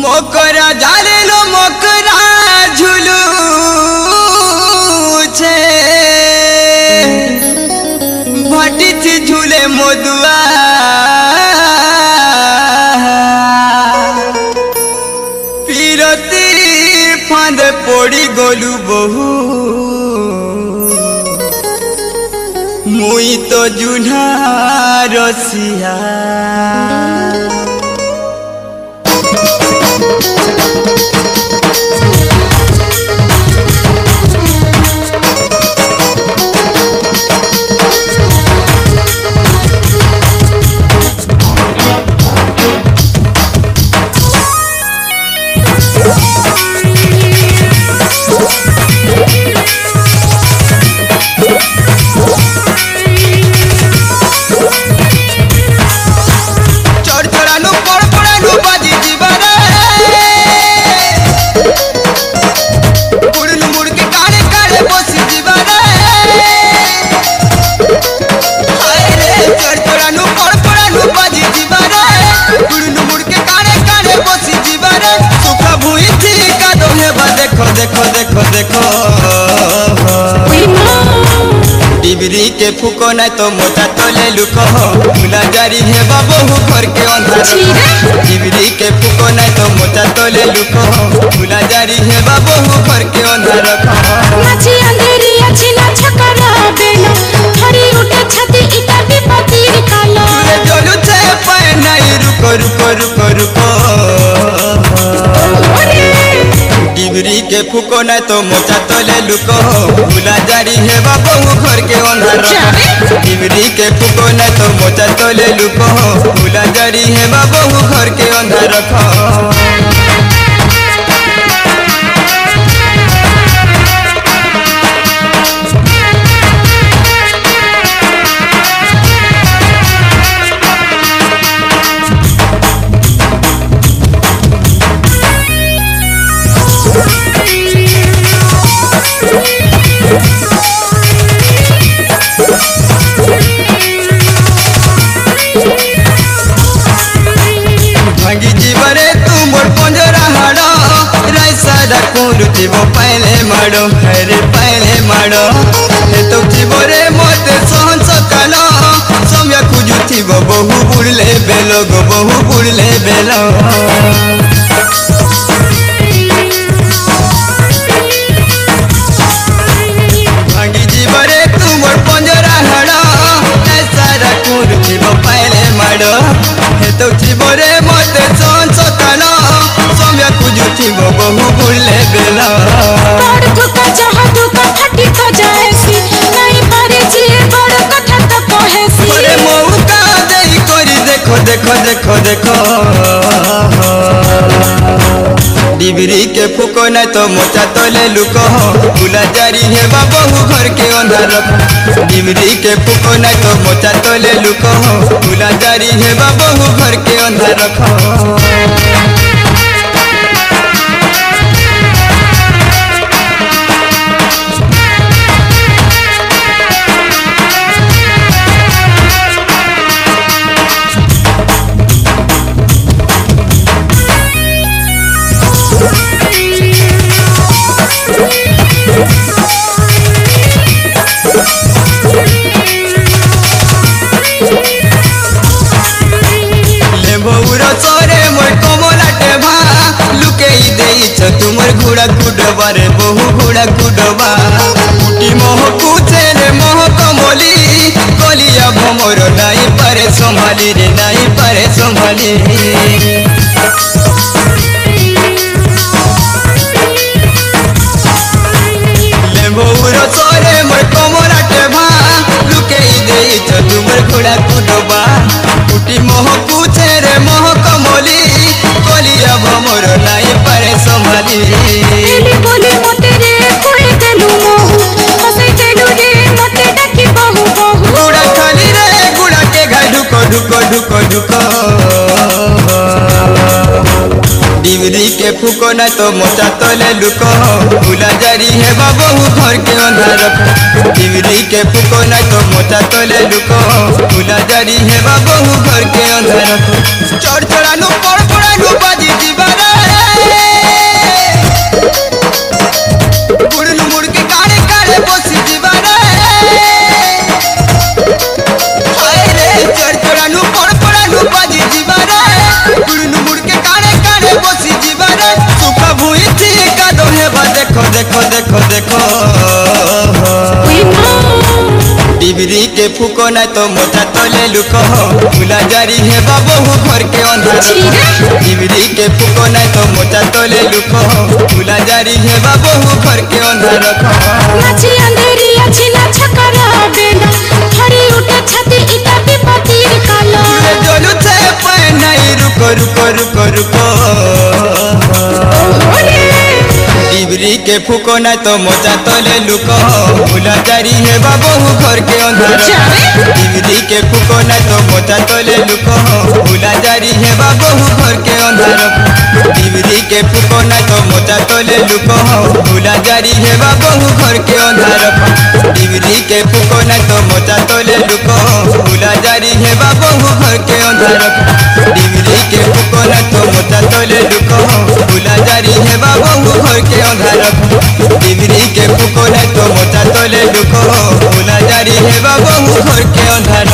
मकरा झाले लो मकरा झुलू छे भटिच झूले मोदुआ पीरती फांद पड़ी गलु बहु मुई तो जुना रसिया देखो देखो देखो डिबरी के फूको नहीं तो मोटा तो ले लुको मुला जारी है बाबू घर के अंधार डिबरी के फूको नहीं तो मोटा तो ले लुको मुला जारी है बाबू घर के अंधार नाची अंधेरी अच्छी ना छकरा बेलो हरी उठे छाती इता विपत्ति कालो तूने जोलू छे पाए नहीं रुको रुको रुको रुको डिबरी के फूको नहीं तो मोचा तो ले लुको मुला जारी है बाबू घर के अंधार डिबरी के फूको नहीं तो मोचा तो ले लुको मुला जारी है बाबू घर के अंधार भांगी जीवरे तू मोर पंजरा हाड़ो राइसारा कुरुचिबो पहले माड़ो हरे पहले माड़ो हे तो जीवरे मोते सहन सकालो सम्या कुजुथिबो बहु बुड़ले बेलो गो बहु बुड़ले बेलो भांगी जीवरे तू मोर पंजरा हाड़ो राइसारा कुरुचिबो पहले माड़ो हे तो जीवरे मोते सहन सकालो सम्या कुजुथिबो बहु बुड़ले बेलो बड़ धोखा जहाँ धोखा फटी तो जाएसी नहीं पारे जिए बड़ कथा तो कहेसी अरे मौका देई करी देखो देखो देखो देखो डिबरी के फूको नहीं तो मोचा तो ले लुको मुला जारी है बाबू घर के अंधार डिबरी के फूको नहीं तो मोचा तो ले लुको मुला जारी है बाबू घर के अंधार तुमर घोड़ा कुडबा रे बहु घोड़ा कुडबा उठी मोह कुचे रे मोह कमली कलिया भमर नहीं पारे संभाली रे नहीं पारे संभाली ले बहुर सोरे मोर कमलाटे भा लुके देई छ तुमर घोड़ा कुडबा उठी मोह कुचे रे मोह कमली कलिया भमर नहीं पारे संभाली एली बोली मोते रे कोई देलु मोहु हसे देलु रे मोते डाकी बहु बहु गुड़ा खाली रे गुड़ा के घा ढुको ढुको ढुको ढुको डिबरी के फूको नहीं तो मोचा तो ले लुको मुला जारी है बाबू घर के अंधार डिबरी के फूको नहीं तो मोचा तो ले लुको मुला जारी है बाबू घर के अंधार चढ़ चढ़ानु पड़ पड़ानु बाजी जीवारा फुको नहीं तो मोचा तोले लुको भूला जारी है बाबू घर के अंधार डिबरी के फुको नहीं तो मोचा तोले लुको भूला जारी है बाबू घर के अंधार माछी अंधेरी अछि ना छकरा बेला हरी उठे छाती इता विपत्तिर काला जोलू छे पे नहीं रुको रुको रुको रुको डिबरी के फुको नहीं तो मोचा तोले लुको भूला जारी है बाबू घर के अंधार डिबरी के फुको नहीं तो मोचा तोले लुको भूला जारी है बाबू घर के अंधार डिबरी के फुको नहीं तो मोचा तोले लुको भूला जारी है बाबू घर के अंधार डिबरी के फुको नहीं तो मोचा तोले लुको भूला जारी है बाबू घर के अंधार डिबरी के फुको नहीं तो मोचा तोले लुको भूला जारी है बाबू घर के अंधार डिबरी के फुको नहीं तो मोचा तोले लुको भूला जारी है बाबू घर के अंधार।